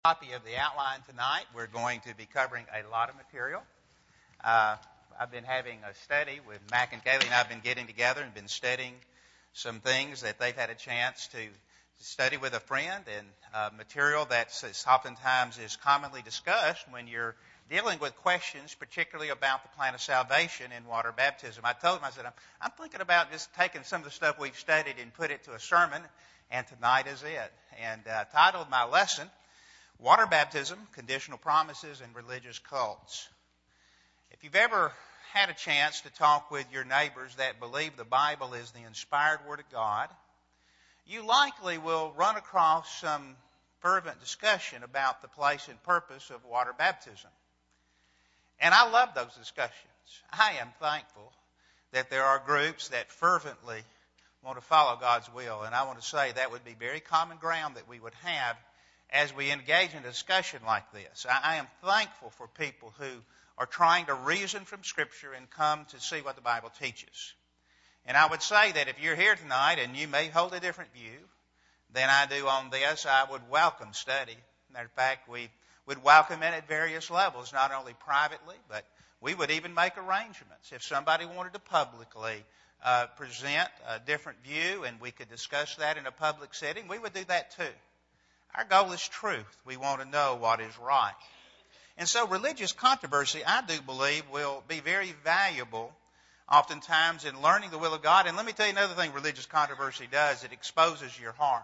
Copy of the outline tonight. We're going to be covering a lot of material. I've been having a study with Mac and Kaylee, and I've been getting together and been studying some things that they've had a chance to study with a friend, and material that oftentimes is commonly discussed when you're dealing with questions, particularly about the plan of salvation in water baptism. I told him, I said, I'm thinking about just taking some of the stuff we've studied and put it to a sermon, and tonight is it. And titled my lesson, Water Baptism, Conditional Promises, and Religious Cults. If you've ever had a chance to talk with your neighbors that believe the Bible is the inspired Word of God, you likely will run across some fervent discussion about the place and purpose of water baptism. And I love those discussions. I am thankful that there are groups that fervently want to follow God's will. And I want to say that would be very common ground that we would have as we engage in a discussion like this. I am thankful for people who are trying to reason from Scripture and come to see what the Bible teaches. And I would say that if you're here tonight and you may hold a different view than I do on this, I would welcome study. Matter of fact, we would welcome it at various levels, not only privately, but we would even make arrangements. If somebody wanted to publicly present a different view and we could discuss that in a public setting, we would do that too. Our goal is truth. We want to know what is right. And so religious controversy, I do believe, will be very valuable oftentimes in learning the will of God. And let me tell you another thing religious controversy does. It exposes your heart.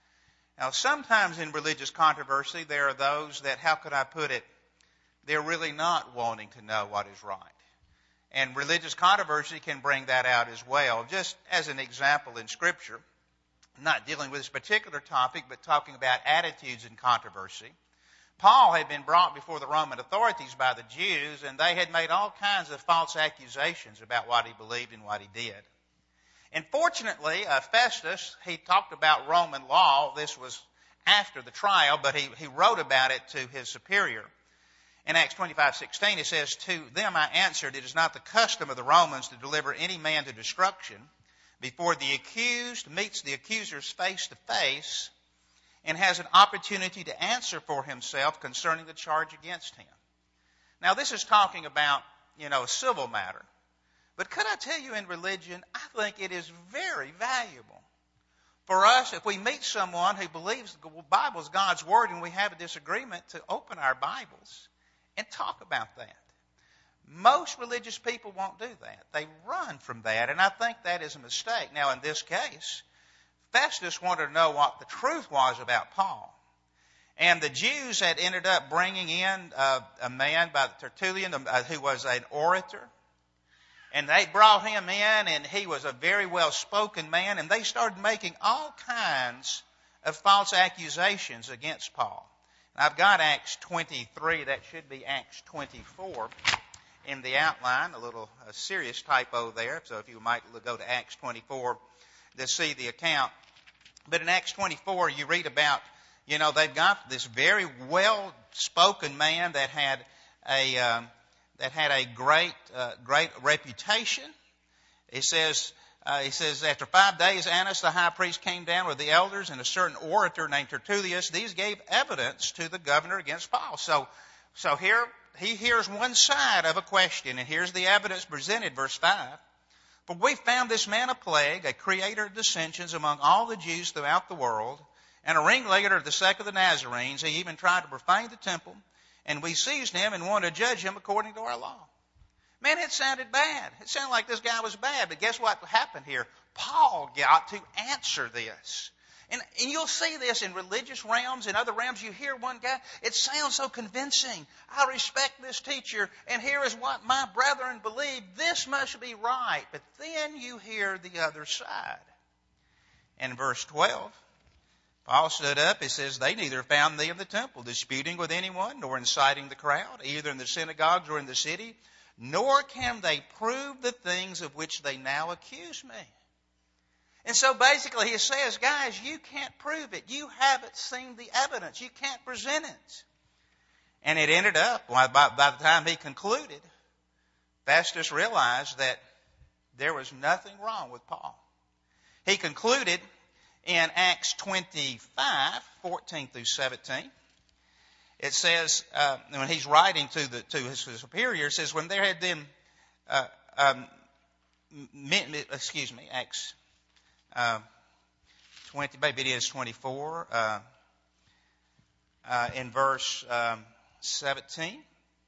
Now, sometimes in religious controversy, there are those that, how could I put it, they're really not wanting to know what is right. And religious controversy can bring that out as well. Just as an example in Scripture, not dealing with this particular topic, but talking about attitudes in controversy. Paul had been brought before the Roman authorities by the Jews, and they had made all kinds of false accusations about what he believed and what he did. And fortunately, Festus, he talked about Roman law. This was after the trial, but he wrote about it to his superior. In Acts 25:16, it says, "To them I answered, it is not the custom of the Romans to deliver any man to destruction before the accused meets the accusers face to face and has an opportunity to answer for himself concerning the charge against him." Now, this is talking about, a civil matter. But could I tell you, in religion, I think it is very valuable for us, if we meet someone who believes the Bible is God's Word and we have a disagreement, to open our Bibles and talk about that. Most religious people won't do that. They run from that, and I think that is a mistake. Now, in this case, Festus wanted to know what the truth was about Paul. And the Jews had ended up bringing in a man by Tertullian who was an orator. And they brought him in, and he was a very well-spoken man, and they started making all kinds of false accusations against Paul. And I've got Acts 23. That should be Acts 24. In the outline, a serious typo there. So if you might go to Acts 24 to see the account. But in Acts 24, you read about, they've got this very well-spoken man that had a great reputation. He says, after 5 days, Annas the high priest came down with the elders and a certain orator named Tertullius. These gave evidence to the governor against Paul. So here he hears one side of a question, and here's the evidence presented, verse 5. "For we found this man a plague, a creator of dissensions among all the Jews throughout the world, and a ringleader of the sect of the Nazarenes. He even tried to profane the temple, and we seized him and wanted to judge him according to our law." Man, it sounded bad. It sounded like this guy was bad, but guess what happened here? Paul got to answer this. And you'll see this in religious realms, in other realms. You hear one guy, it sounds so convincing. I respect this teacher, and here is what my brethren believe. This must be right. But then you hear the other side. In verse 12, Paul stood up. It says, "They neither found thee in the temple disputing with anyone, nor inciting the crowd, either in the synagogues or in the city, nor can they prove the things of which they now accuse me." And so basically he says, guys, you can't prove it. You haven't seen the evidence. You can't present it. And it ended up, by the time he concluded, Festus realized that there was nothing wrong with Paul. He concluded in Acts 25, 14 through 17, it says, when he's writing to his superior, it says, when there had been, Acts 20, maybe it is 24, in verse 17.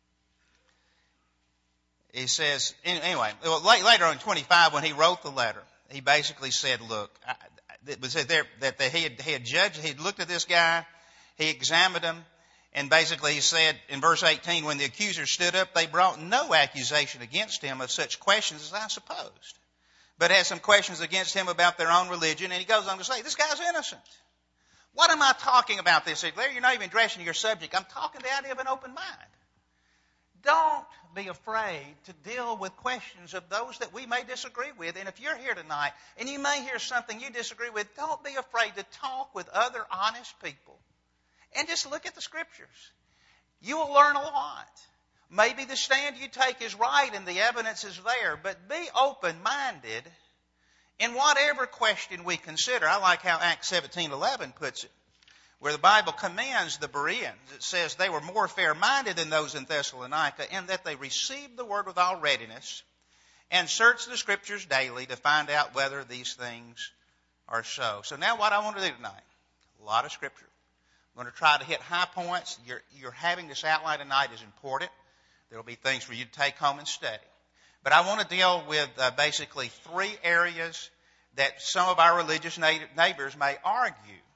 He says, anyway, later on in 25, when he wrote the letter, he basically said, look, it was there that he had judged, he had looked at this guy, he examined him, and basically he said in verse 18, when the accusers stood up, they brought no accusation against him of such questions as I supposed, but had some questions against him about their own religion. And he goes on to say, this guy's innocent. What am I talking about this? Larry, you're not even addressing your subject. I'm talking the idea of an open mind. Don't be afraid to deal with questions of those that we may disagree with. And if you're here tonight and you may hear something you disagree with, don't be afraid to talk with other honest people. And just look at the Scriptures. You will learn a lot. Maybe the stand you take is right and the evidence is there, but be open-minded in whatever question we consider. I like how Acts 17:11 puts it, where the Bible commends the Bereans. It says they were more fair-minded than those in Thessalonica, in that they received the word with all readiness and searched the Scriptures daily to find out whether these things are so. So now what I want to do tonight, a lot of Scripture. I'm going to try to hit high points. You're having this outline tonight is important. There will be things for you to take home and study. But I want to deal with basically three areas that some of our religious neighbors may argue.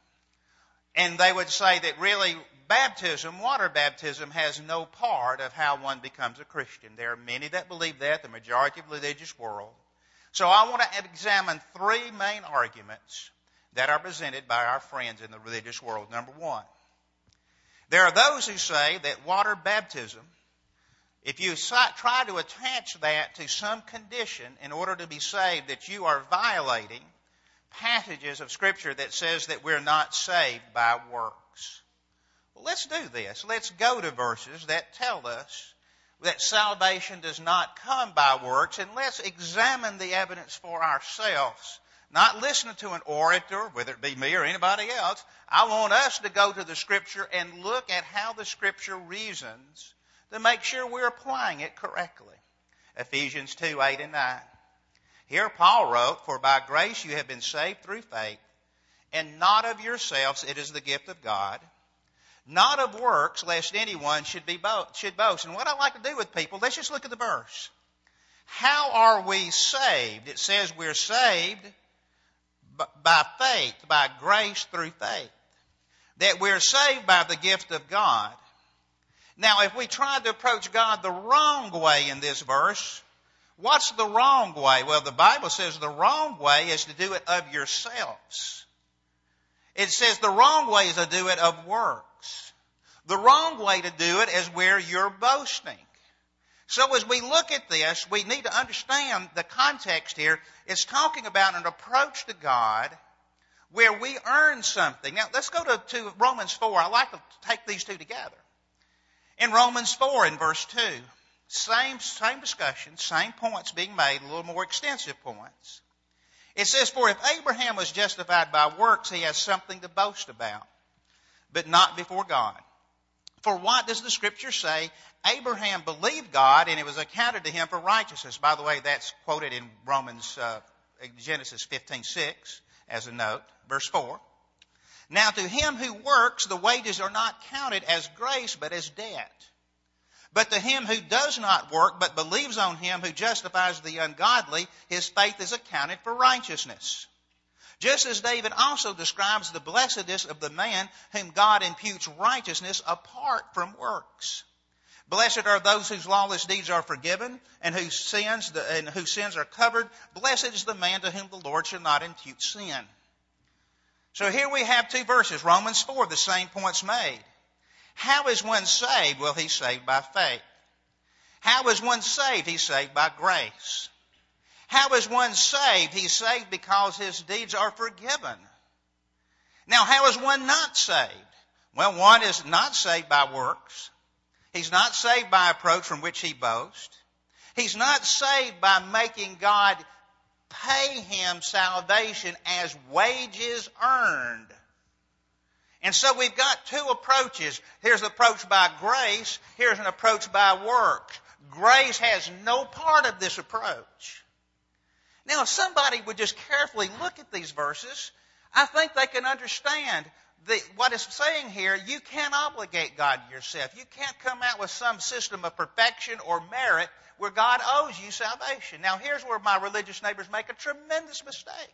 And they would say that really baptism, water baptism, has no part of how one becomes a Christian. There are many that believe that, the majority of the religious world. So I want to examine three main arguments that are presented by our friends in the religious world. Number one, there are those who say that water baptism, if you try to attach that to some condition in order to be saved, that you are violating passages of Scripture that says that we're not saved by works. Well, let's do this. Let's go to verses that tell us that salvation does not come by works, and let's examine the evidence for ourselves. Not listening to an orator, whether it be me or anybody else. I want us to go to the Scripture and look at how the Scripture reasons to make sure we're applying it correctly. Ephesians 2:8 and 9. Here Paul wrote, for by grace you have been saved through faith, and not of yourselves, it is the gift of God, not of works, lest anyone should boast. And what I like to do with people, let's just look at the verse. How are we saved? It says we're saved by faith, by grace through faith. That we're saved by the gift of God. Now, if we try to approach God the wrong way in this verse, what's the wrong way? Well, the Bible says the wrong way is to do it of yourselves. It says the wrong way is to do it of works. The wrong way to do it is where you're boasting. So as we look at this, we need to understand the context here. It's talking about an approach to God where we earn something. Now, let's go to Romans 4. I like to take these two together. In Romans 4, in verse 2, same discussion, same points being made, a little more extensive points. It says, for if Abraham was justified by works, he has something to boast about, but not before God. For what does the Scripture say? Abraham believed God, and it was accounted to him for righteousness. By the way, that's quoted in Genesis 15:6 as a note. Verse 4. Now to him who works, the wages are not counted as grace, but as debt. But to him who does not work, but believes on him who justifies the ungodly, his faith is accounted for righteousness. Just as David also describes the blessedness of the man whom God imputes righteousness apart from works. Blessed are those whose lawless deeds are forgiven and whose sins are covered. Blessed is the man to whom the Lord shall not impute sin. So here we have two verses. Romans 4, the same points made. How is one saved? Well, he's saved by faith. How is one saved? He's saved by grace. How is one saved? He's saved because his deeds are forgiven. Now, how is one not saved? Well, one is not saved by works. He's not saved by approach from which he boasts. He's not saved by making God pay him salvation as wages earned. And so we've got two approaches. Here's an approach by grace. Here's an approach by works. Grace has no part of this approach. Now, if somebody would just carefully look at these verses, I think they can understand what it's saying here. You can't obligate God to yourself. You can't come out with some system of perfection or merit where God owes you salvation. Now, here's where my religious neighbors make a tremendous mistake.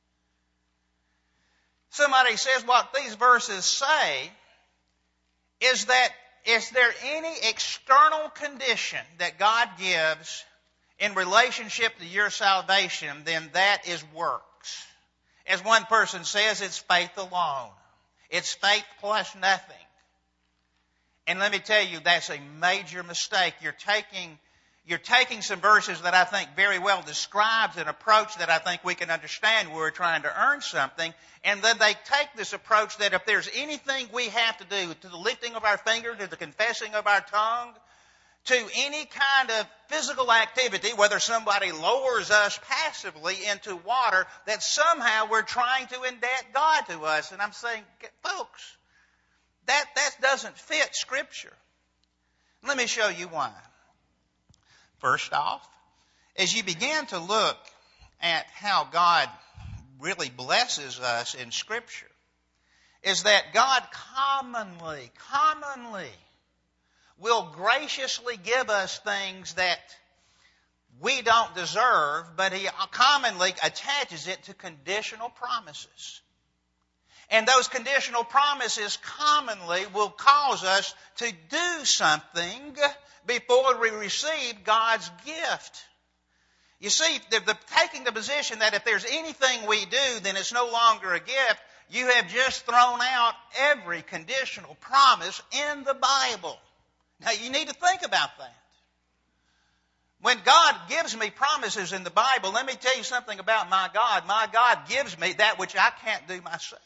Somebody says what these verses say is that is there any external condition that God gives in relationship to your salvation, then that is works. As one person says, it's faith alone. It's faith plus nothing. And let me tell you, that's a major mistake. You're taking some verses that I think very well describes an approach that I think we can understand where we're trying to earn something, and then they take this approach that if there's anything we have to do, to the lifting of our finger, to the confessing of our tongue, to any kind of physical activity, whether somebody lowers us passively into water, that somehow we're trying to indebt God to us. And I'm saying, folks, that doesn't fit Scripture. Let me show you why. First off, as you begin to look at how God really blesses us in Scripture, is that God commonly will graciously give us things that we don't deserve, but He commonly attaches it to conditional promises. And those conditional promises commonly will cause us to do something before we receive God's gift. You see, taking the position that if there's anything we do, then it's no longer a gift, you have just thrown out every conditional promise in the Bible. Now, you need to think about that. When God gives me promises in the Bible, let me tell you something about my God. My God gives me that which I can't do myself.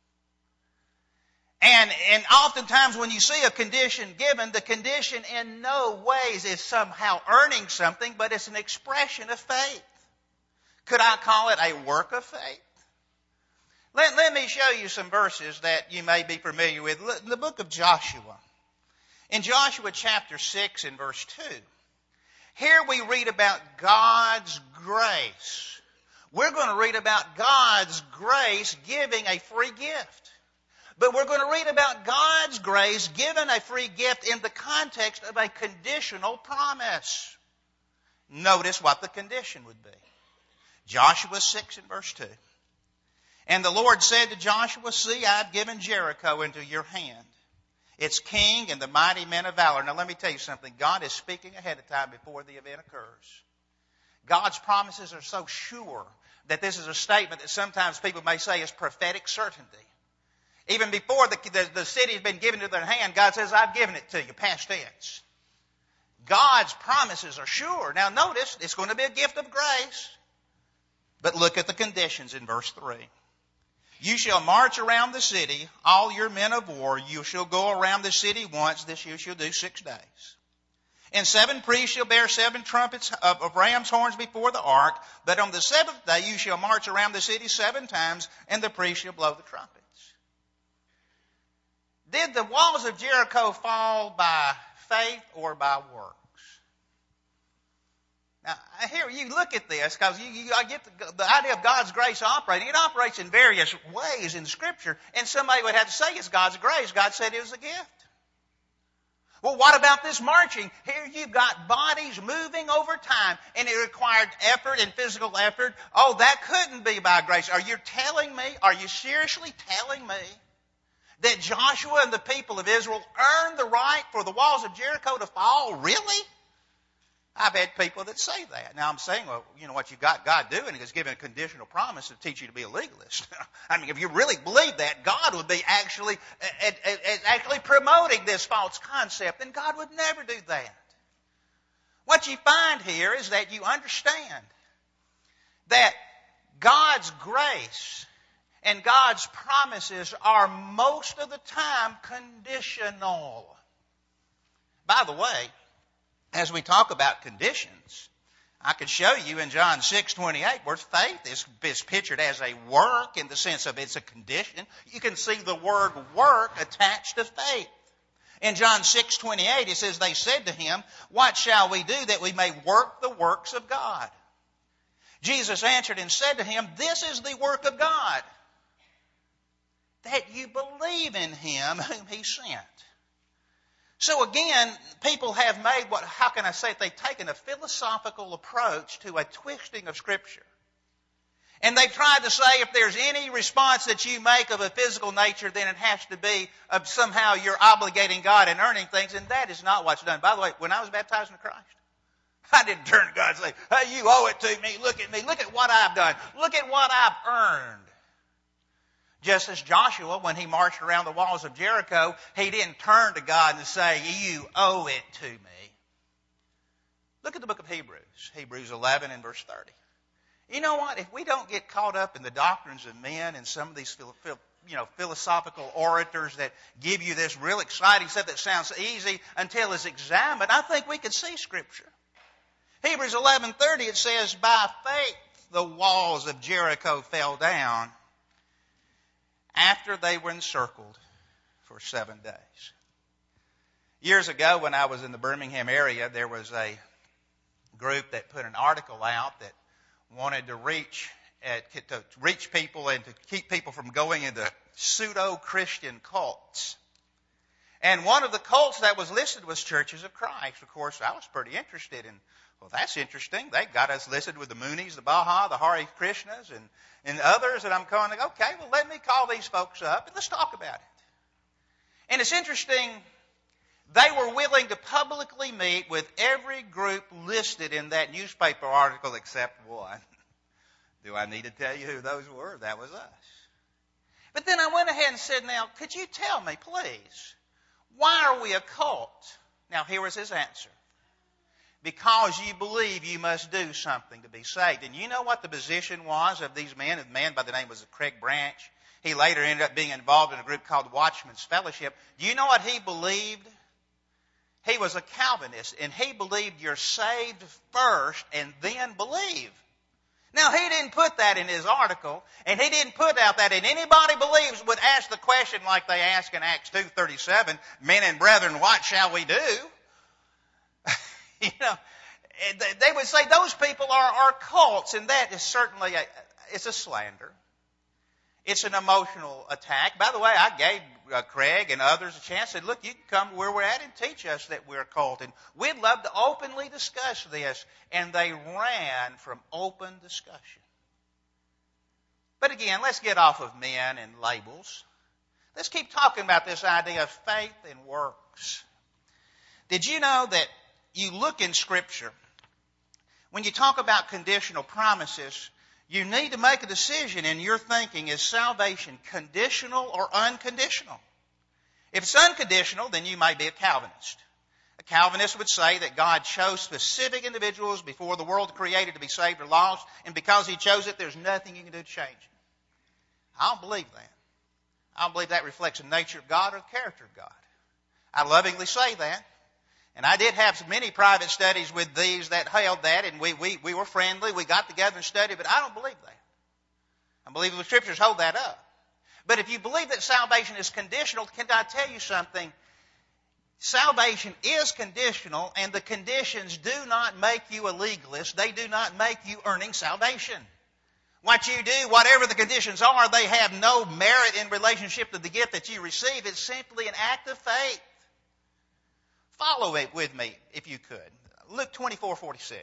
And oftentimes when you see a condition given, the condition in no ways is somehow earning something, but it's an expression of faith. Could I call it a work of faith? Let me show you some verses that you may be familiar with. The book of Joshua. In Joshua chapter 6 and verse 2, here we read about God's grace. We're going to read about God's grace giving a free gift. But we're going to read about God's grace given a free gift in the context of a conditional promise. Notice what the condition would be. Joshua 6 and verse 2. And the Lord said to Joshua, see, I've given Jericho into your hand, its king and the mighty men of valor. Now let me tell you something. God is speaking ahead of time before the event occurs. God's promises are so sure that this is a statement that sometimes people may say is prophetic certainty. Even before the city has been given to their hand, God says, I've given it to you, past tense. God's promises are sure. Now notice, it's going to be a gift of grace. But look at the conditions in verse 3. You shall march around the city, all your men of war. You shall go around the city once. This you shall do 6 days. And 7 priests shall bear 7 trumpets of ram's horns before the ark. But on the 7th day you shall march around the city 7 times, and the priests shall blow the trumpets. Did the walls of Jericho fall by faith or by works? Now, here, you look at this, because I get the idea of God's grace operating. It operates in various ways in Scripture, and somebody would have to say it's God's grace. God said it was a gift. Well, what about this marching? Here you've got bodies moving over time, and it required effort and physical effort. Oh, that couldn't be by grace. Are you seriously telling me that Joshua and the people of Israel earned the right for the walls of Jericho to fall? Really? I've had people that say that. Now I'm saying, well, you know what you got God doing is giving a conditional promise to teach you to be a legalist. I mean, if you really believe that, God would be actually promoting this false concept, and God would never do that. What you find here is that you understand that God's grace and God's promises are most of the time conditional. By the way, as we talk about conditions, I could show you in John 6:28 where faith is pictured as a work in the sense of it's a condition. You can see the word work attached to faith. In John 6:28 it says, they said to him, what shall we do that we may work the works of God? Jesus answered and said to him, this is the work of God, that you believe in him whom he sent. So again, people have made how can I say it? They've taken a philosophical approach to a twisting of Scripture. And they've tried to say if there's any response that you make of a physical nature, then it has to be of somehow you're obligating God and earning things, and that is not what's done. By the way, when I was baptized in Christ, I didn't turn to God and say, hey, you owe it to me. Look at me. Look at what I've done. Look at what I've earned. Just as Joshua, when he marched around the walls of Jericho, he didn't turn to God and say, you owe it to me. Look at the book of Hebrews, Hebrews 11 and verse 30. You know what? If we don't get caught up in the doctrines of men and some of these philosophical orators that give you this real exciting stuff that sounds easy until it's examined, I think we could see Scripture. Hebrews 11:30, it says, by faith the walls of Jericho fell down after they were encircled for 7 days. Years ago, when I was in the Birmingham area, there was a group that put an article out that wanted to reach people and to keep people from going into pseudo-Christian cults. And one of the cults that was listed was Churches of Christ. Of course, I was pretty interested in, well, that's interesting. They got us listed with the Moonies, the Baha, the Hare Krishnas, and others. And I'm going, okay, well, let me call these folks up and let's talk about it. And it's interesting, they were willing to publicly meet with every group listed in that newspaper article except one. Do I need to tell you who those were? That was us. But then I went ahead and said, now, could you tell me, please, why are we a cult? Now, here was his answer. Because you believe you must do something to be saved. And you know what the position was of these men? A man by the name was Craig Branch. He later ended up being involved in a group called Watchman's Fellowship. Do you know what he believed? He was a Calvinist, and he believed you're saved first and then believe. Now, he didn't put that in his article, and he didn't put out that, and anybody believes would ask the question like they ask in Acts 2:37, men and brethren, what shall we do? They would say those people are cults, and that is certainly it's a slander. It's an emotional attack. By the way, I gave Craig and others a chance. Said, look, you can come to where we're at and teach us that we're a cult. And we'd love to openly discuss this. And they ran from open discussion. But again, let's get off of men and labels. Let's keep talking about this idea of faith and works. Did you know that you look in Scripture, when you talk about conditional promises, you need to make a decision in your thinking, is salvation conditional or unconditional? If it's unconditional, then you may be a Calvinist. A Calvinist would say that God chose specific individuals before the world created to be saved or lost, and because He chose it, there's nothing you can do to change it. I don't believe that. I don't believe that reflects the nature of God or the character of God. I lovingly say that. And I did have many private studies with these that held that, and we were friendly. We got together and studied, but I don't believe that. I believe the Scriptures hold that up. But if you believe that salvation is conditional, can I tell you something? Salvation is conditional, and the conditions do not make you a legalist. They do not make you earning salvation. What you do, whatever the conditions are, they have no merit in relationship to the gift that you receive. It's simply an act of faith. Follow it with me, if you could. Luke 24:46.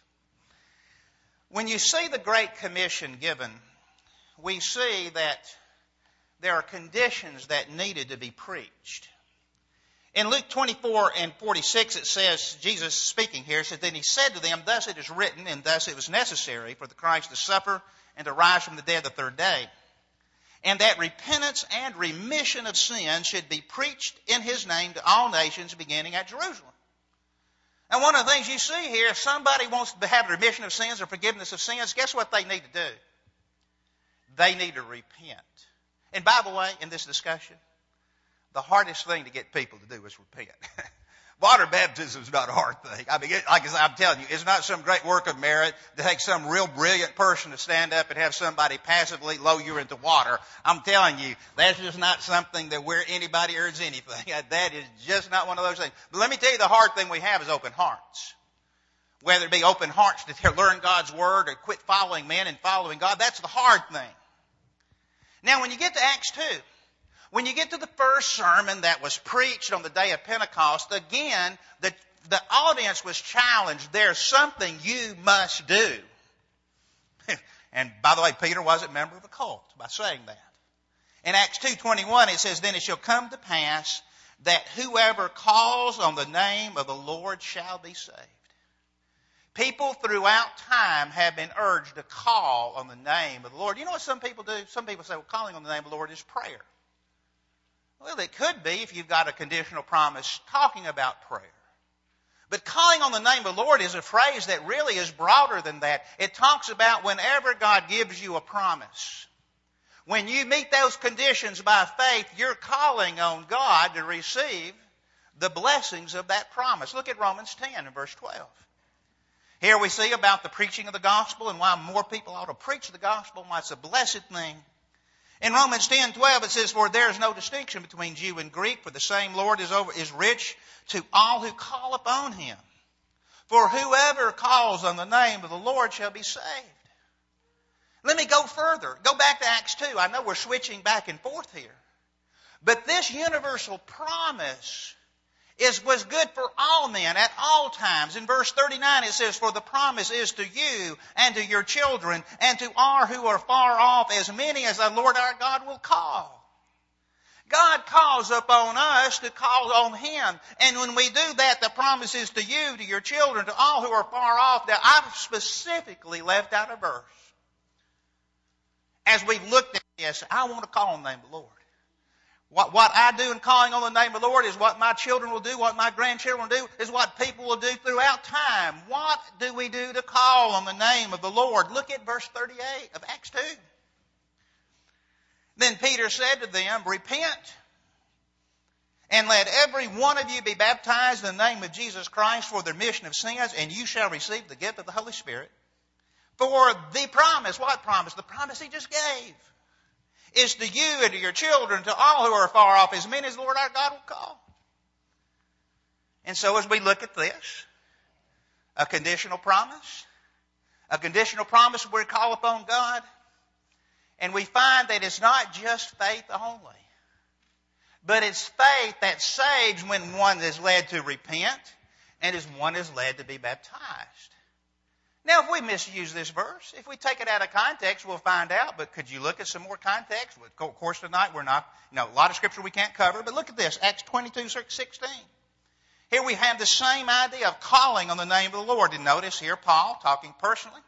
When you see the Great Commission given, we see that there are conditions that needed to be preached. In Luke 24:46, it says, Jesus speaking here, said, then He said to them, thus it is written, and thus it was necessary for the Christ to suffer and to rise from the dead the third day. And that repentance and remission of sin should be preached in His name to all nations, beginning at Jerusalem. And one of the things you see here, if somebody wants to have remission of sins or forgiveness of sins, guess what they need to do? They need to repent. And by the way, in this discussion, the hardest thing to get people to do is repent. Water baptism is not a hard thing. I mean, like I'm telling you, it's not some great work of merit to take some real brilliant person to stand up and have somebody passively lower you into water. I'm telling you, that's just not something that where anybody earns anything. That is just not one of those things. But let me tell you, the hard thing we have is open hearts. Whether it be open hearts to learn God's Word or quit following men and following God, that's the hard thing. Now, when you get to Acts 2, when you get to the first sermon that was preached on the day of Pentecost, again, the audience was challenged. There's something you must do. And by the way, Peter wasn't a member of a cult by saying that. In Acts 2:21, it says, "Then it shall come to pass that whoever calls on the name of the Lord shall be saved." People throughout time have been urged to call on the name of the Lord. You know what some people do? Some people say, well, calling on the name of the Lord is prayer. Well, it could be if you've got a conditional promise talking about prayer. But calling on the name of the Lord is a phrase that really is broader than that. It talks about whenever God gives you a promise. When you meet those conditions by faith, you're calling on God to receive the blessings of that promise. Look at Romans 10 and verse 12. Here we see about the preaching of the gospel and why more people ought to preach the gospel and why it's a blessed thing. In Romans 10:12 it says, "For there is no distinction between Jew and Greek, for the same Lord is rich to all who call upon Him. For whoever calls on the name of the Lord shall be saved." Let me go further. Go back to Acts 2. I know we're switching back and forth here. But this universal promise was good for all men at all times. In verse 39 it says, "For the promise is to you and to your children and to all who are far off, as many as the Lord our God will call." God calls upon us to call on Him. And when we do that, the promise is to you, to your children, to all who are far off. Now, I've specifically left out a verse. As we've looked at this, I want to call on the name of the Lord. What I do in calling on the name of the Lord is what my children will do, what my grandchildren will do, is what people will do throughout time. What do we do to call on the name of the Lord? Look at verse 38 of Acts 2. "Then Peter said to them, Repent, and let every one of you be baptized in the name of Jesus Christ for the remission of sins, and you shall receive the gift of the Holy Spirit. For the promise," what promise? The promise He just gave, "is to you and to your children, to all who are far off, as many as the Lord our God will call." And so as we look at this, a conditional promise where we call upon God, and we find that it's not just faith only, but it's faith that saves when one is led to repent and as one is led to be baptized. Now, if we misuse this verse, if we take it out of context, we'll find out. But could you look at some more context? Of course, tonight we're not, a lot of scripture we can't cover. But look at this, Acts 22:16. Here we have the same idea of calling on the name of the Lord. And notice here Paul talking personally,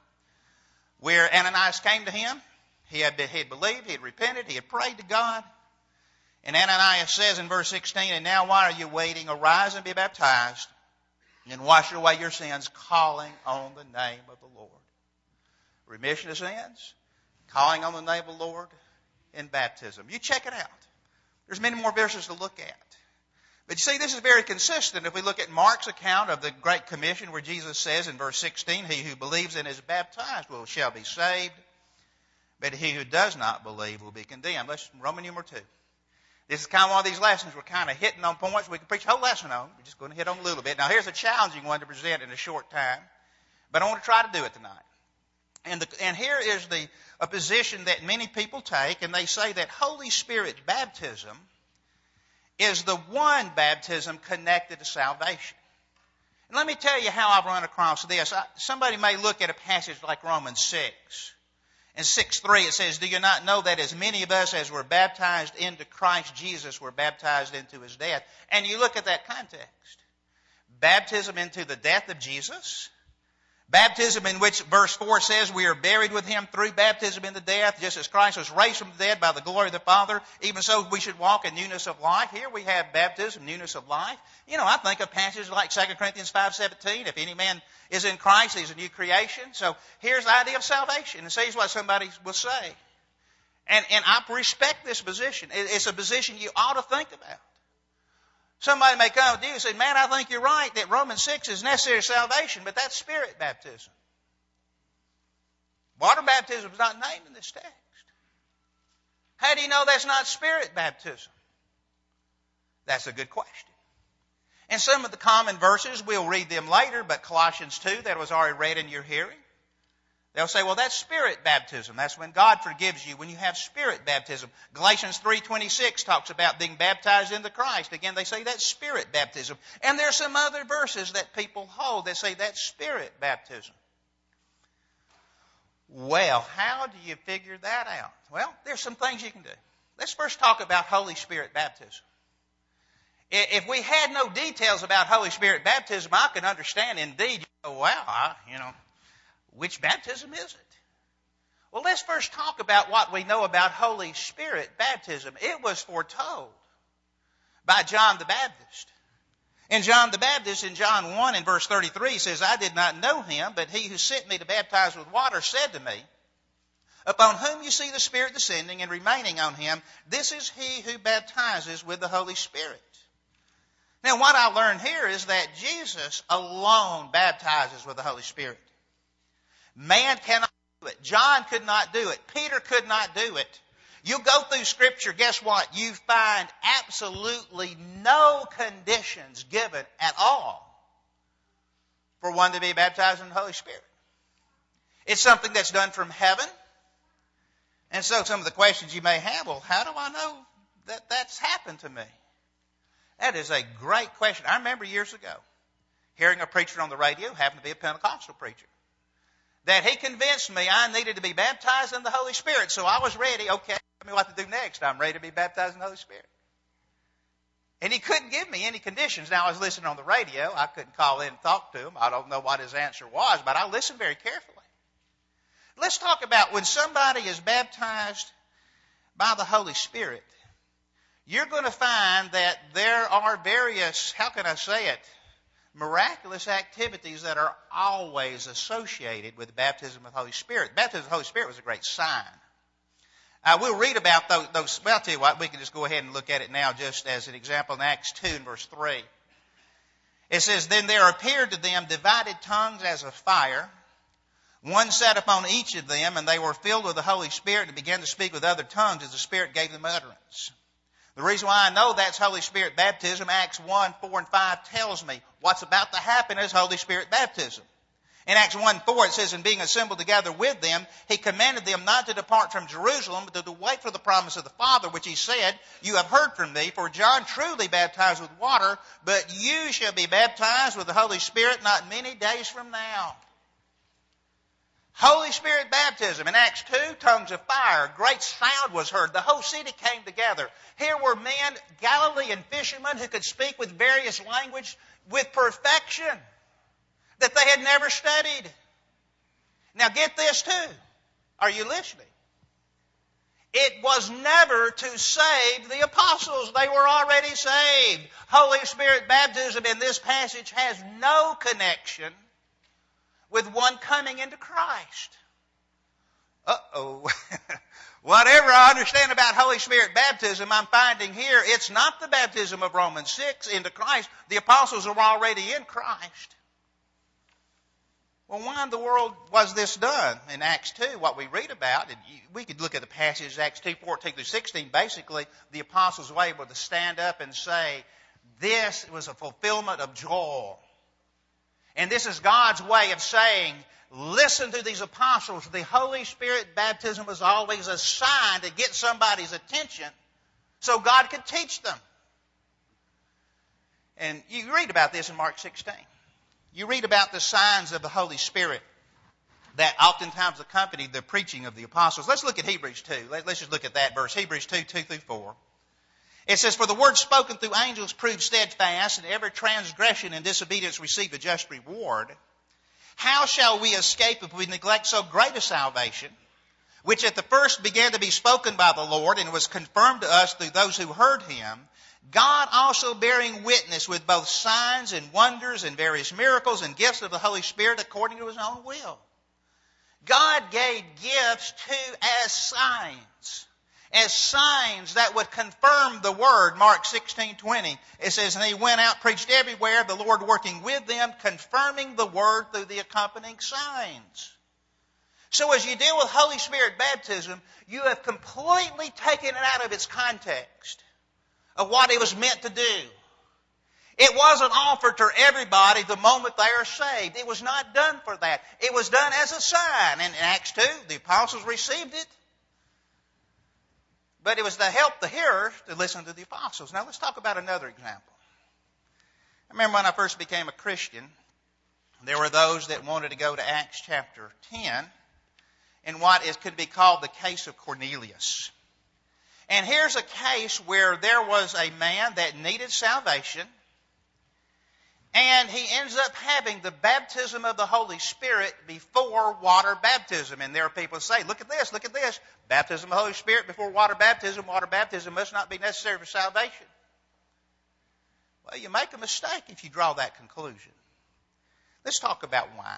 where Ananias came to him. He had believed, he had repented, he had prayed to God. And Ananias says in verse 16, "And now why are you waiting? Arise and be baptized, and wash away your sins, calling on the name of the Lord." Remission of sins, calling on the name of the Lord, and baptism. You check it out. There's many more verses to look at. But you see, this is very consistent. If we look at Mark's account of the Great Commission, where Jesus says in verse 16, "He who believes and is baptized shall be saved, but he who does not believe will be condemned." Let's Roman numeral 2. This is kind of one of these lessons we're kind of hitting on points we can preach a whole lesson on. We're just going to hit on a little bit. Now, here's a challenging one to present in a short time, but I want to try to do it tonight. And here is a position that many people take, and they say that Holy Spirit baptism is the one baptism connected to salvation. And let me tell you how I've run across this. Somebody may look at a passage like Romans 6. In 6:3 it says, "Do you not know that as many of us as were baptized into Christ Jesus were baptized into His death?" And you look at that context. Baptism into the death of Jesus. Baptism in which verse 4 says we are buried with Him through baptism into death, just as Christ was raised from the dead by the glory of the Father. Even so we should walk in newness of life. Here we have baptism, newness of life. I think of passages like 2 Corinthians 5:17. If any man is in Christ, he's a new creation. So here's the idea of salvation. And here's what somebody will say. And I respect this position. It's a position you ought to think about. Somebody may come to you and say, man, I think you're right that Romans 6 is necessary salvation, but that's Spirit baptism. Water baptism is not named in this text. How do you know that's not Spirit baptism? That's a good question. And some of the common verses, we'll read them later, but Colossians 2, that was already read in your hearing. They'll say, well, that's Spirit baptism. That's when God forgives you, when you have Spirit baptism. Galatians 3:26 talks about being baptized into Christ. Again, they say that's Spirit baptism. And there's some other verses that people hold that say that's Spirit baptism. Well, how do you figure that out? Well, there's some things you can do. Let's first talk about Holy Spirit baptism. If we had no details about Holy Spirit baptism, I could understand indeed, which baptism is it? Well, let's first talk about what we know about Holy Spirit baptism. It was foretold by John the Baptist. And John the Baptist in John 1 and verse 33 says, I did not know him, but he who sent me to baptize with water said to me, upon whom you see the Spirit descending and remaining on him, this is he who baptizes with the Holy Spirit. Now, what I learned here is that Jesus alone baptizes with the Holy Spirit. Man cannot do it. John could not do it. Peter could not do it. You go through Scripture, guess what? You find absolutely no conditions given at all for one to be baptized in the Holy Spirit. It's something that's done from heaven. And so some of the questions you may have, well, how do I know that that's happened to me? That is a great question. I remember years ago hearing a preacher on the radio, happened to be a Pentecostal preacher, that he convinced me I needed to be baptized in the Holy Spirit. So I was ready. Okay, tell me what to do next. I'm ready to be baptized in the Holy Spirit. And he couldn't give me any conditions. Now, I was listening on the radio. I couldn't call in and talk to him. I don't know what his answer was, but I listened very carefully. Let's talk about when somebody is baptized by the Holy Spirit, you're going to find that there are various, miraculous activities that are always associated with the baptism of the Holy Spirit. The baptism of the Holy Spirit was a great sign. We'll read about those. Well, I'll tell you what, we can just go ahead and look at it now just as an example in Acts 2 and verse 3. It says, then there appeared to them divided tongues as of fire. One sat upon each of them, and they were filled with the Holy Spirit and began to speak with other tongues as the Spirit gave them utterance. The reason why I know that's Holy Spirit baptism, Acts 1, 4, and 5 tells me what's about to happen is Holy Spirit baptism. In Acts 1, 4 it says, and being assembled together with them, he commanded them not to depart from Jerusalem, but to wait for the promise of the Father, which he said, you have heard from me, for John truly baptized with water, but you shall be baptized with the Holy Spirit not many days from now. Holy Spirit baptism. In Acts 2, tongues of fire. A great sound was heard. The whole city came together. Here were men, Galilean fishermen, who could speak with various language with perfection that they had never studied. Now get this too. Are you listening? It was never to save the apostles. They were already saved. Holy Spirit baptism in this passage has no connection with one coming into Christ. Whatever I understand about Holy Spirit baptism, I'm finding here, it's not the baptism of Romans 6 into Christ. The apostles are already in Christ. Well, why in the world was this done? In Acts 2, what we read about, and we could look at the passage, Acts 2, 14 through 16, basically, the apostles were able to stand up and say, this was a fulfillment of Joel. And this is God's way of saying, listen to these apostles. The Holy Spirit baptism was always a sign to get somebody's attention so God could teach them. And you read about this in Mark 16. You read about the signs of the Holy Spirit that oftentimes accompanied the preaching of the apostles. Let's look at Hebrews 2. Let's just look at that verse. Hebrews 2, 2 through 4. It says, for the word spoken through angels proved steadfast, and every transgression and disobedience received a just reward. How shall we escape if we neglect so great a salvation, which at the first began to be spoken by the Lord, and was confirmed to us through those who heard him, God also bearing witness with both signs and wonders and various miracles and gifts of the Holy Spirit according to his own will. God gave gifts too as signs. as signs that would confirm the word. Mark 16:20, it says, and he went out, preached everywhere, the Lord working with them, confirming the word through the accompanying signs. So as you deal with Holy Spirit baptism, you have completely taken it out of its context of what it was meant to do. It wasn't offered to everybody the moment they are saved. It was not done for that. It was done as a sign. And in Acts 2, the apostles received it. But it was to help the hearers to listen to the apostles. Now let's talk about another example. I remember when I first became a Christian, there were those that wanted to go to Acts chapter 10 in what could be called the case of Cornelius. And here's a case where there was a man that needed salvation, and he ends up having the baptism of the Holy Spirit before water baptism. And there are people who say, look at this. Baptism of the Holy Spirit before water baptism. Water baptism must not be necessary for salvation. Well, you make a mistake if you draw that conclusion. Let's talk about why.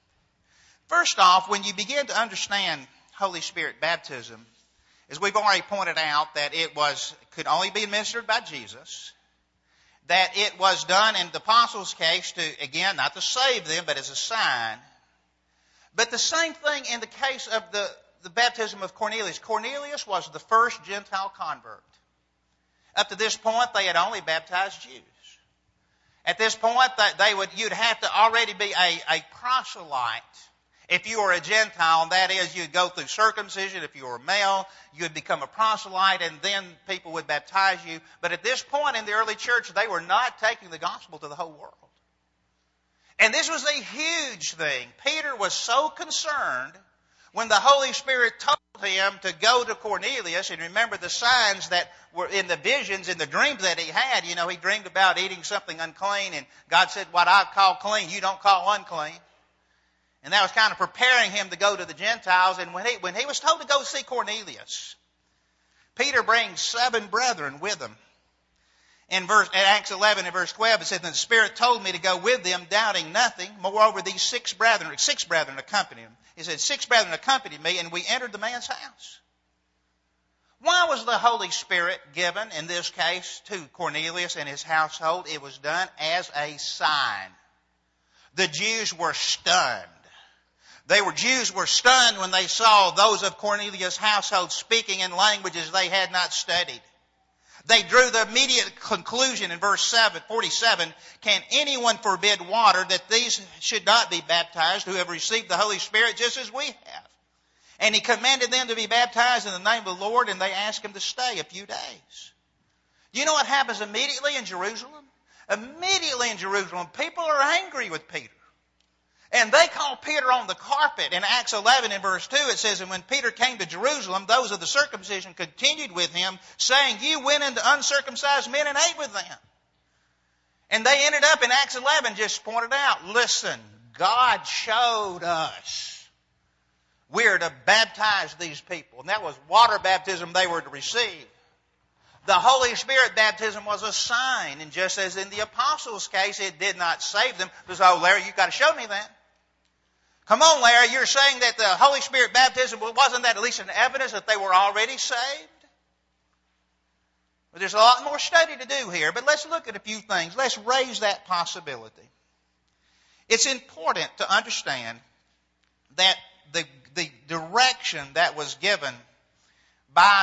First off, when you begin to understand Holy Spirit baptism, as we've already pointed out, that it could only be administered by Jesus, that it was done in the apostles' case to, again, not to save them, but as a sign. But the same thing in the case of the baptism of Cornelius. Cornelius was the first Gentile convert. Up to this point, they had only baptized Jews. At this point, you'd have to already be a proselyte. If you were a Gentile, that is, you'd go through circumcision. If you were a male, you'd become a proselyte, and then people would baptize you. But at this point in the early church, they were not taking the gospel to the whole world. And this was a huge thing. Peter was so concerned when the Holy Spirit told him to go to Cornelius, and remember the signs that were in the visions, in the dreams that he had. You know, he dreamed about eating something unclean, and God said, what I call clean, you don't call unclean. And that was kind of preparing him to go to the Gentiles. And when he was told to go see Cornelius, Peter brings 7 brethren with him. In Acts 11 and verse 12, it says, and the Spirit told me to go with them, doubting nothing. Moreover, these 6 brethren accompanied him. He said, 6 brethren accompanied me, and we entered the man's house. Why was the Holy Spirit given, in this case, to Cornelius and his household? It was done as a sign. The Jews were stunned. Jews were stunned when they saw those of Cornelius' household speaking in languages they had not studied. They drew the immediate conclusion in verse 47, can anyone forbid water that these should not be baptized who have received the Holy Spirit just as we have? And he commanded them to be baptized in the name of the Lord, and they asked him to stay a few days. Do you know what happens immediately in Jerusalem? Immediately in Jerusalem, people are angry with Peter. And they call Peter on the carpet. In Acts 11 in verse 2 it says, and when Peter came to Jerusalem, those of the circumcision continued with him, saying, you went into uncircumcised men and ate with them. And they ended up in Acts 11 just pointed out, listen, God showed us we're to baptize these people. And that was water baptism they were to receive. The Holy Spirit baptism was a sign. And just as in the apostles' case, it did not save them. Because, oh, Larry, you've got to show me that. Come on, Larry, you're saying that the Holy Spirit baptism, wasn't that at least an evidence that they were already saved? Well, there's a lot more study to do here, but let's look at a few things. Let's raise that possibility. It's important to understand that the direction that was given by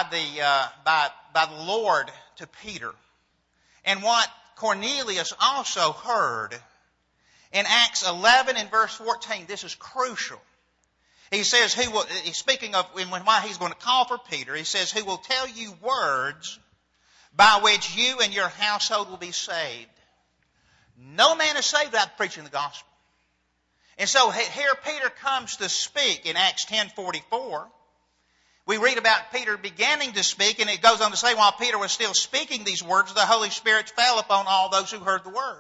the Lord to Peter, and what Cornelius also heard, in Acts 11 and verse 14, this is crucial. He says, he's speaking of why he's going to call for Peter. He says, who will tell you words by which you and your household will be saved. No man is saved without preaching the gospel. And so here Peter comes to speak in Acts 10:44. We read about Peter beginning to speak, and it goes on to say, while Peter was still speaking these words, the Holy Spirit fell upon all those who heard the word.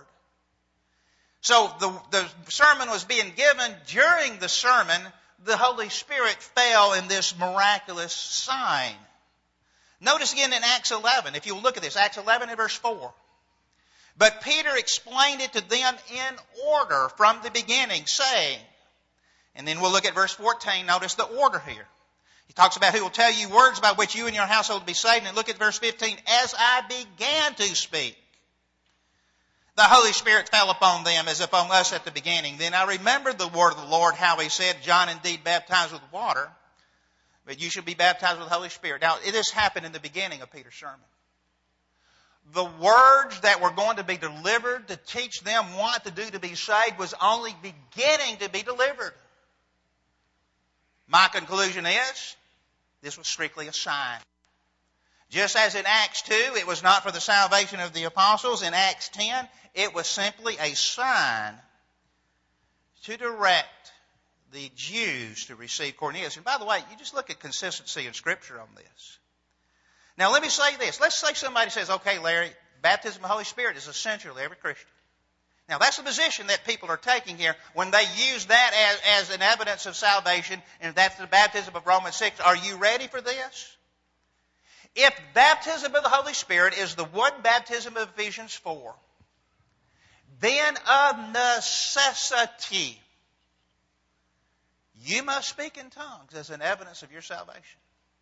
So the sermon was being given. During the sermon, the Holy Spirit fell in this miraculous sign. Notice again in Acts 11, if you look at this, Acts 11 and verse 4. But Peter explained it to them in order from the beginning, saying, and then we'll look at verse 14, notice the order here. He talks about who will tell you words by which you and your household will be saved. And look at verse 15. As I began to speak, the Holy Spirit fell upon them as upon us at the beginning. Then I remembered the word of the Lord, how he said, John indeed baptized with water, but you shall be baptized with the Holy Spirit. Now, this happened in the beginning of Peter's sermon. The words that were going to be delivered to teach them what to do to be saved was only beginning to be delivered. My conclusion is, this was strictly a sign. Just as in Acts 2, it was not for the salvation of the apostles, in Acts 10, it was simply a sign to direct the Jews to receive Cornelius. And by the way, you just look at consistency in Scripture on this. Now let me say this. Let's say somebody says, okay, Larry, baptism of the Holy Spirit is essential to every Christian. Now that's the position that people are taking here when they use that as an evidence of salvation, and that's the baptism of Romans 6. Are you ready for this? If baptism of the Holy Spirit is the one baptism of Ephesians 4, then of necessity, you must speak in tongues as an evidence of your salvation.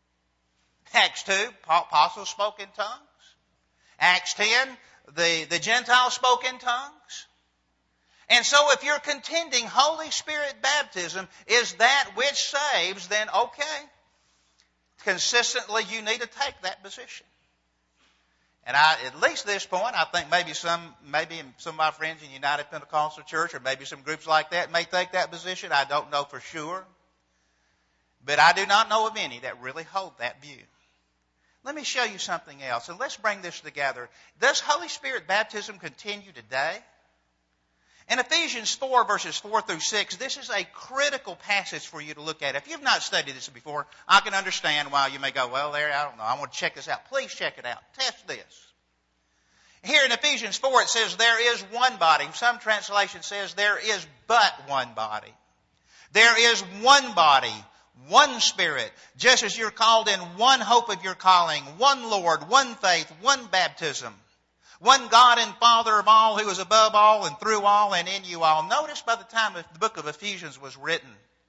Acts 2, apostles spoke in tongues. Acts 10, the Gentiles spoke in tongues. And so if you're contending Holy Spirit baptism is that which saves, then okay. Consistently, you need to take that position. And at least this point, I think maybe some of my friends in United Pentecostal Church or maybe some groups like that may take that position. I don't know for sure. But I do not know of any that really hold that view. Let me show you something else, and let's bring this together. Does Holy Spirit baptism continue today? In Ephesians 4, verses 4 through 6, this is a critical passage for you to look at. If you've not studied this before, I can understand why you may go, well, Larry, I don't know. I want to check this out. Please check it out. Test this. Here in Ephesians 4, it says there is one body. Some translation says there is but one body. There is one body, one Spirit, just as you're called in one hope of your calling, one Lord, one faith, one baptism. One God and Father of all, who is above all and through all and in you all. Notice by the time the book of Ephesians was written,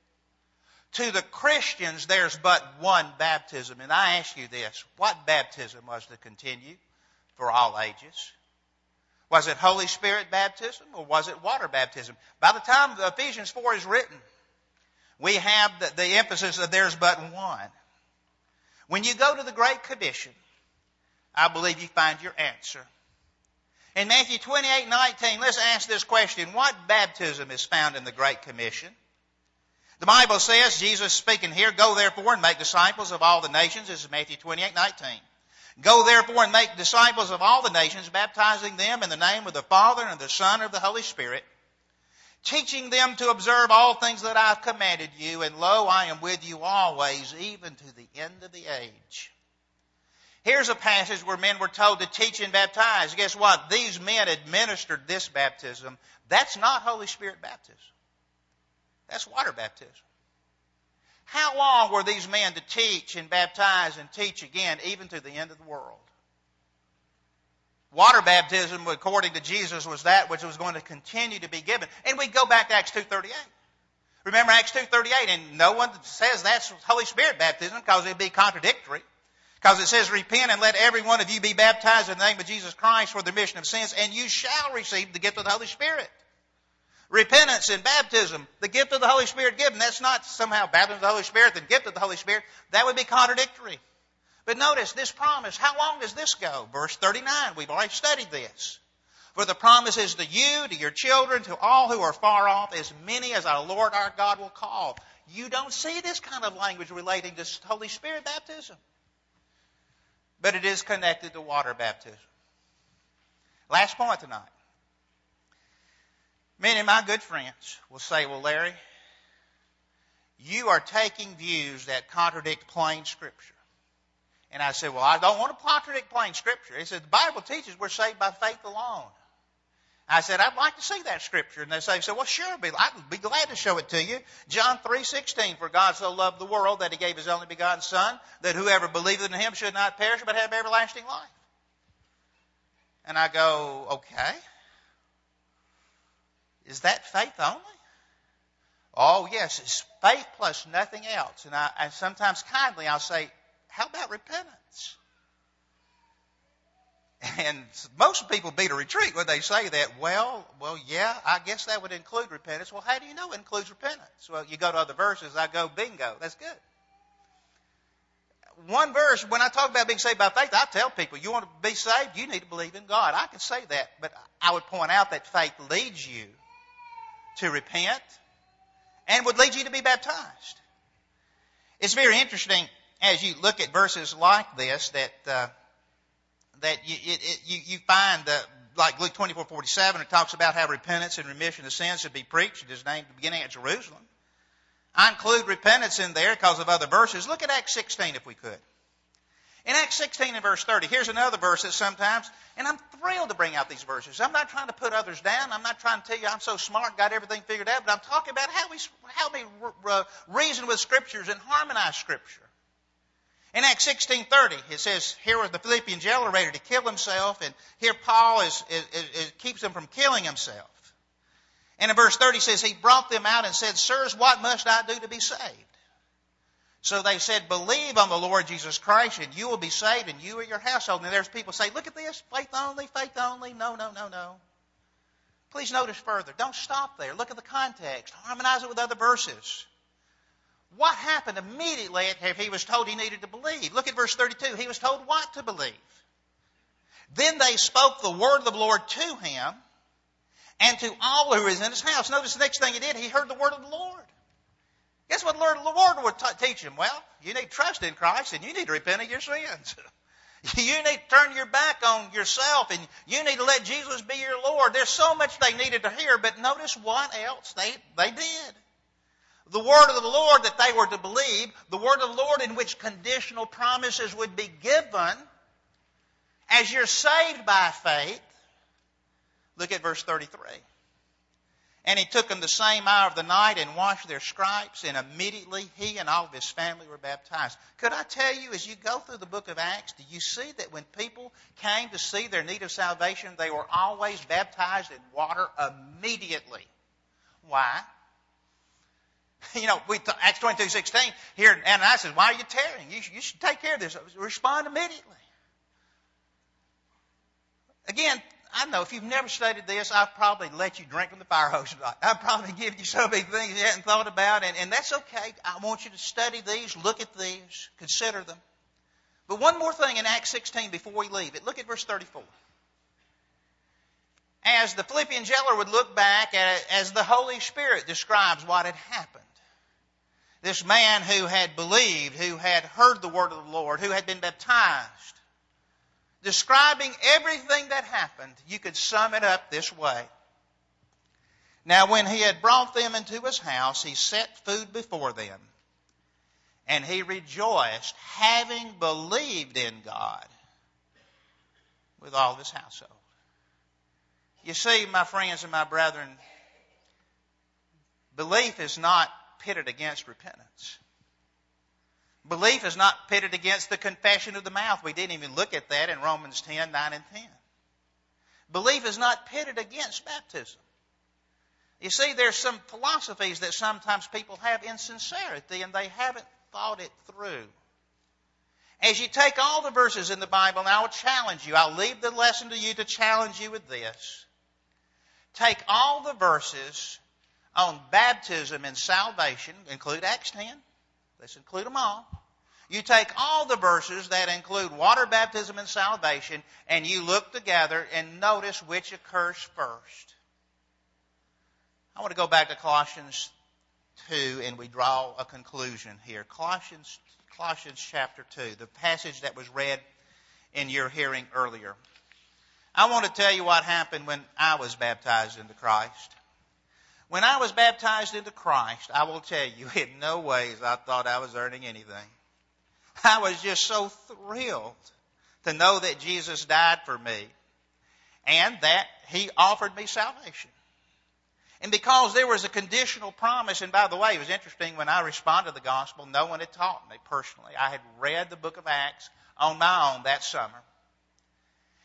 to the Christians there's but one baptism. And I ask you this, what baptism was to continue for all ages? Was it Holy Spirit baptism or was it water baptism? By the time Ephesians 4 is written, we have the emphasis that there's but one. When you go to the Great Commission, I believe you find your answer. In Matthew 28:19, let's ask this question. What baptism is found in the Great Commission? The Bible says, Jesus speaking here, go therefore and make disciples of all the nations. This is Matthew 28:19. Go therefore and make disciples of all the nations, baptizing them in the name of the Father and the Son and of the Holy Spirit, teaching them to observe all things that I have commanded you, and lo, I am with you always, even to the end of the age. Here's a passage where men were told to teach and baptize. Guess what? These men administered this baptism. That's not Holy Spirit baptism. That's water baptism. How long were these men to teach and baptize and teach again, even to the end of the world? Water baptism, according to Jesus, was that which was going to continue to be given. And we go back to Acts 2:38. Remember Acts 2:38, and no one says that's Holy Spirit baptism because it would be contradictory. Because it says, repent and let every one of you be baptized in the name of Jesus Christ for the remission of sins, and you shall receive the gift of the Holy Spirit. Repentance and baptism, the gift of the Holy Spirit given. That's not somehow baptism of the Holy Spirit, the gift of the Holy Spirit. That would be contradictory. But notice this promise. How long does this go? Verse 39. We've already studied this. For the promise is to you, to your children, to all who are far off, as many as our Lord our God will call. You don't see this kind of language relating to Holy Spirit baptism. But it is connected to water baptism. Last point tonight. Many of my good friends will say, well, Larry, you are taking views that contradict plain Scripture. And I said, well, I don't want to contradict plain Scripture. He said, the Bible teaches we're saved by faith alone. I said, I'd like to see that Scripture. And they say, well, sure, I'd be glad to show it to you. John 3:16, for God so loved the world that he gave his only begotten Son, that whoever believeth in him should not perish but have everlasting life. And I go, okay. Is that faith only? Oh, yes, it's faith plus nothing else. And sometimes kindly I'll say, how about repentance? And most people beat a retreat when they say that. Well, yeah, I guess that would include repentance. Well, how do you know it includes repentance? Well, you go to other verses, I go, bingo, that's good. One verse, when I talk about being saved by faith, I tell people, you want to be saved, you need to believe in God. I can say that, but I would point out that faith leads you to repent and would lead you to be baptized. It's very interesting as you look at verses like this that you find like Luke 24:47, it talks about how repentance and remission of sins should be preached in His name beginning at Jerusalem. I include repentance in there because of other verses. Look at Acts 16 if we could. In Acts 16 and verse 30, here's another verse that sometimes, and I'm thrilled to bring out these verses. I'm not trying to put others down. I'm not trying to tell you I'm so smart, got everything figured out, but I'm talking about how we reason with Scriptures and harmonize Scripture. In Acts 16:30, it says, here was the Philippian jailer ready to kill himself, and here Paul keeps him from killing himself. And in verse 30 says, he brought them out and said, sirs, what must I do to be saved? So they said, believe on the Lord Jesus Christ, and you will be saved, and you or your household. And there's people say, look at this, faith only, faith only. No. Please notice further. Don't stop there. Look at the context. Harmonize it with other verses. What happened immediately if he was told he needed to believe? Look at verse 32. He was told what to believe. Then they spoke the word of the Lord to him and to all who were in his house. Notice the next thing he did, he heard the word of the Lord. Guess what the Lord would teach him? Well, you need to trust in Christ and you need to repent of your sins. You need to turn your back on yourself and you need to let Jesus be your Lord. There's so much they needed to hear, but notice what else they did. The word of the Lord that they were to believe, the word of the Lord in which conditional promises would be given as you're saved by faith. Look at verse 33. And he took them the same hour of the night and washed their stripes, and immediately he and all of his family were baptized. Could I tell you, as you go through the book of Acts, do you see that when people came to see their need of salvation, they were always baptized in water immediately? Why? You know, Acts 22:16, here Ananias says, why are you tarrying? You should take care of this. Respond immediately. Again, I know if you've never studied this, I've probably let you drink from the fire hose tonight. I've probably given you so many things you hadn't thought about, and that's okay. I want you to study these, look at these, consider them. But one more thing in Acts 16 before we leave it. Look at verse 34. As the Philippian jailer would look back as the Holy Spirit describes what had happened. This man who had believed, who had heard the word of the Lord, who had been baptized, describing everything that happened, you could sum it up this way. Now when he had brought them into his house, he set food before them, and he rejoiced, having believed in God with all of his household. You see, my friends and my brethren, belief is not pitted against repentance. Belief is not pitted against the confession of the mouth. We didn't even look at that in Romans 10, 9, and 10. Belief is not pitted against baptism. You see, there's some philosophies that sometimes people have in sincerity, and they haven't thought it through. As you take all the verses in the Bible, and I will challenge you, I'll leave the lesson to you to challenge you with this. Take all the verses on baptism and salvation, include Acts 10. Let's include them all. You take all the verses that include water baptism and salvation, and you look together and notice which occurs first. I want to go back to Colossians 2, and we draw a conclusion here. Colossians chapter 2, the passage that was read in your hearing earlier. I want to tell you what happened when I was baptized into Christ. When I was baptized into Christ, I will tell you, in no ways I thought I was earning anything. I was just so thrilled to know that Jesus died for me and that He offered me salvation. And because there was a conditional promise, and by the way, it was interesting, when I responded to the gospel, no one had taught me personally. I had read the book of Acts on my own that summer.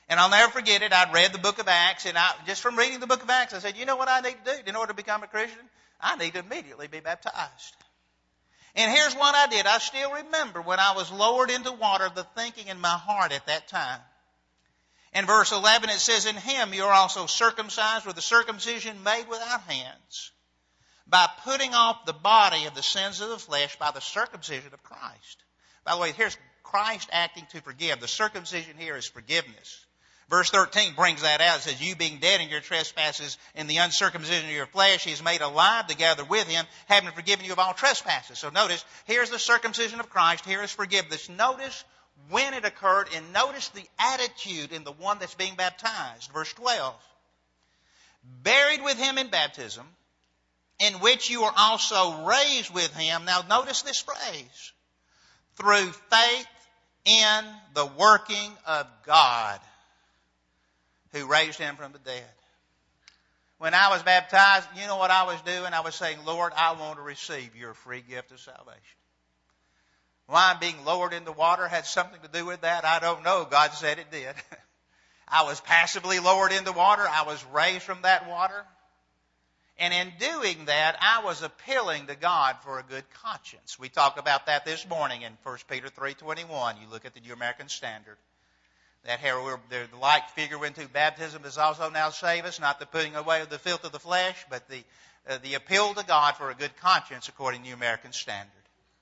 And I'll never forget it. I'd read the book of Acts, and just from reading the book of Acts, I said, you know what I need to do in order to become a Christian? I need to immediately be baptized. And here's what I did. I still remember when I was lowered into water, the thinking in my heart at that time. In verse 11 it says, in him you are also circumcised with a circumcision made without hands, by putting off the body of the sins of the flesh by the circumcision of Christ. By the way, here's Christ acting to forgive. The circumcision here is forgiveness. Verse 13 brings that out. It says, you being dead in your trespasses in the uncircumcision of your flesh, he is made alive together with him, having forgiven you of all trespasses. So notice, here's the circumcision of Christ. Here is forgiveness. Notice when it occurred, and notice the attitude in the one that's being baptized. Verse 12. Buried with him in baptism, in which you are also raised with him. Now notice this phrase. Through faith in the working of God, who raised him from the dead. When I was baptized, you know what I was doing? I was saying, Lord, I want to receive your free gift of salvation. Why being lowered in the water had something to do with that, I don't know. God said it did. I was passively lowered into water. I was raised from that water. And in doing that, I was appealing to God for a good conscience. We talked about that this morning in 1 Peter 3:21. You look at the New American Standard. That here, the like figure whereunto baptism does also now save us, not the putting away of the filth of the flesh, but the appeal to God for a good conscience according to the New American Standard.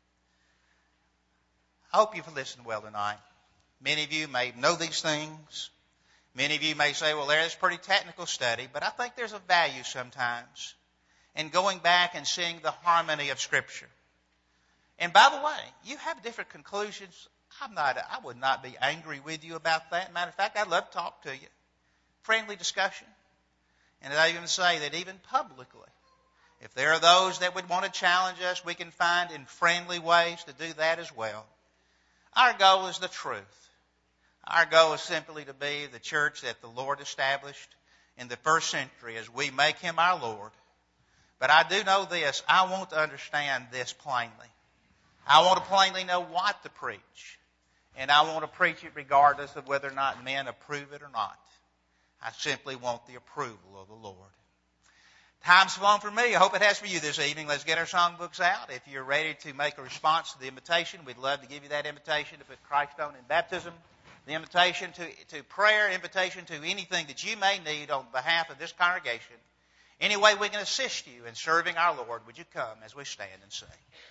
I hope you've listened well tonight. Many of you may know these things. Many of you may say, well, there's pretty technical study, but I think there's a value sometimes in going back and seeing the harmony of Scripture. And by the way, you have different conclusions. I would not be angry with you about that. Matter of fact, I'd love to talk to you. Friendly discussion. And I even say that even publicly, if there are those that would want to challenge us, we can find in friendly ways to do that as well. Our goal is the truth. Our goal is simply to be the church that the Lord established in the first century as we make him our Lord. But I do know this. I want to understand this plainly. I want to plainly know what to preach. And I want to preach it regardless of whether or not men approve it or not. I simply want the approval of the Lord. Time's flown for me. I hope it has for you this evening. Let's get our songbooks out. If you're ready to make a response to the invitation, we'd love to give you that invitation to put Christ on in baptism. The invitation to prayer, invitation to anything that you may need on behalf of this congregation. Any way we can assist you in serving our Lord, would you come as we stand and sing?